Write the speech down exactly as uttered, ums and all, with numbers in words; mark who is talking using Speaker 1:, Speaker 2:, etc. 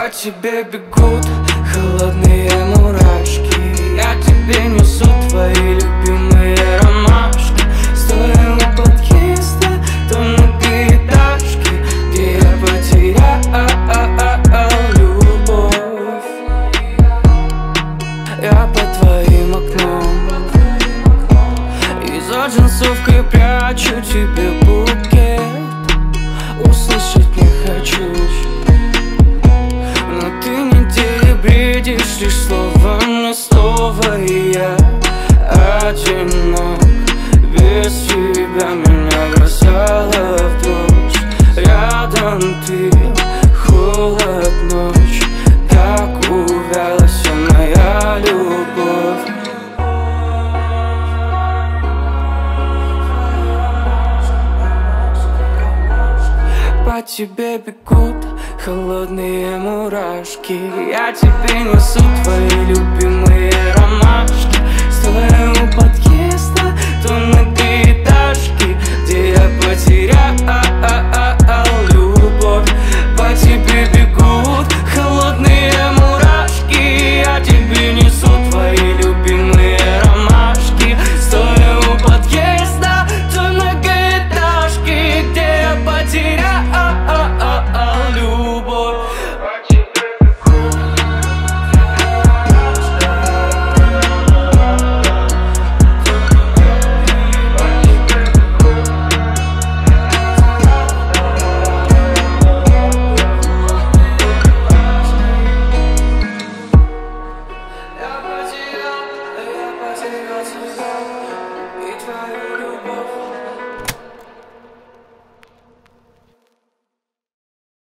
Speaker 1: По тебе бегут холодные мурашки. Я тебе несу твои любимые ромашки. Стоя у подъезда той многоэтажки, где я потерял любовь. Я под твоим окном и за джинсовкой прячу тебе букет. Услышать не хочу, но ты не бредишь лишь словом на слово. И я одинок, без тебя меня бросала в дрожь. Рядом ты, холод, ночь, так увялась моя любовь. По тебе бегут холодные мурашки. Я тебе несу твои любимые ромашки. Стоя у подъезда той многоэтажки, где я потерял любовь. По тебе бегут холодные мурашки. Я тебе несу твои любимые ромашки. Стоя у подъезда той многоэтажки, где я потерял любовь. Я потерял, я потерял тебя и твою любовь.